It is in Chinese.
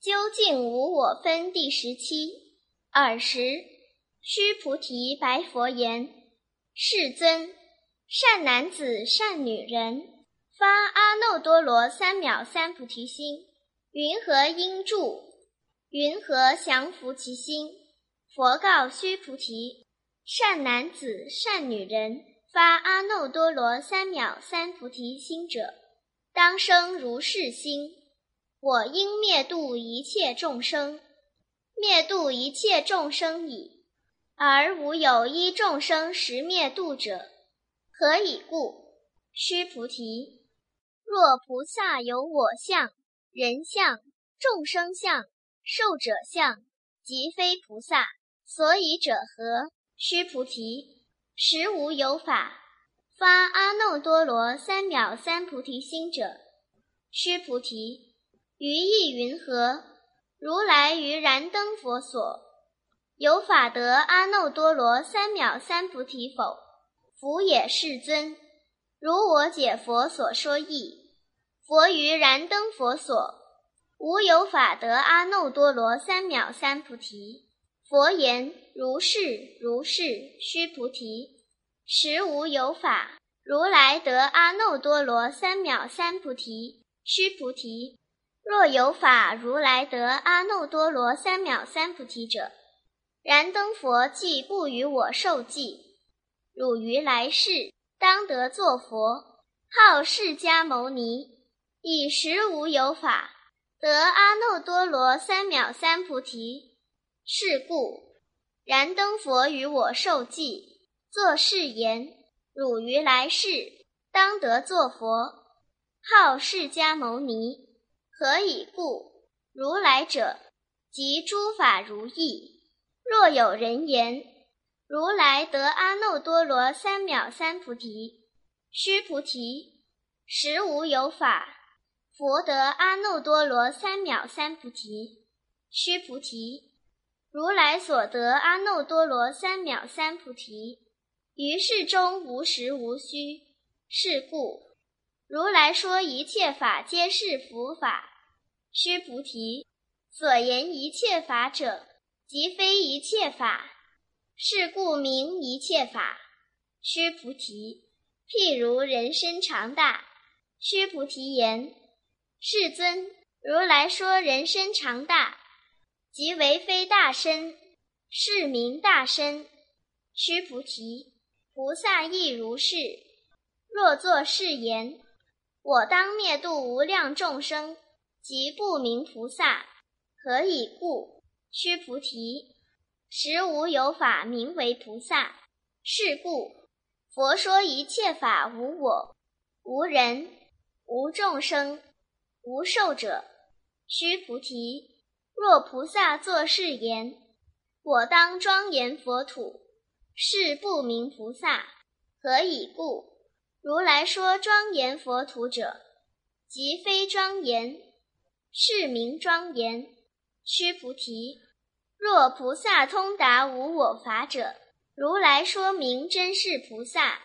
究竟无我分第17。20。须菩提白佛言：世尊，善男子善女人发阿耨多罗三藐三菩提心，云何应住？云何降伏其心？佛告须菩提：善男子善女人发阿耨多罗三藐三菩提心者，当生如是心：我应灭度一切众生，灭度一切众生矣，而无有一众生实灭度者。何以故？须菩提，若菩萨有我相、人相、众生相、寿者相，即非菩萨。所以者何？须菩提，实无有法发阿耨多罗三藐三菩提心者。须菩提，于意云何？如来于燃灯佛所，有法得阿耨多罗三藐三菩提否？弗也，世尊。如我解佛所说义，佛于燃灯佛所，无有法得阿耨多罗三藐三菩提。佛言：如是，如是。须菩提，实无有法如来得阿耨多罗三藐三菩提。须菩提，若有法如来得阿耨多罗三藐三菩提者，燃灯佛既不与我受记，汝于来世当得作佛，号释迦牟尼，以实无有法得阿耨多罗三藐三菩提。是故燃灯佛与我受记，作是言：汝于来世当得作佛，号释迦牟尼。何以故？如来者，即诸法如意。若有人言：如来得阿耨多罗三藐三菩提。须菩提，实无有法佛得阿耨多罗三藐三菩提。须菩提，如来所得阿耨多罗三藐三菩提，于世中无实无虚。是故如来说一切法皆是佛法。须菩提，所言一切法者，即非一切法，是故名一切法。须菩提，譬如人身长大。须菩提言：世尊，如来说人身长大，即为非大身，是名大身。须菩提，菩萨亦如是。若作是言：我当灭度无量众生，即不名菩萨。何以故？须菩提，实无有法名为菩萨。是故佛说一切法无我、无人、无众生、无寿者。须菩提，若菩萨作是言：我当庄严佛土，是不名菩萨。何以故？如来说庄严佛土者，即非庄严，是名庄严。须菩提，若菩萨通达无我法者，如来说名真是菩萨。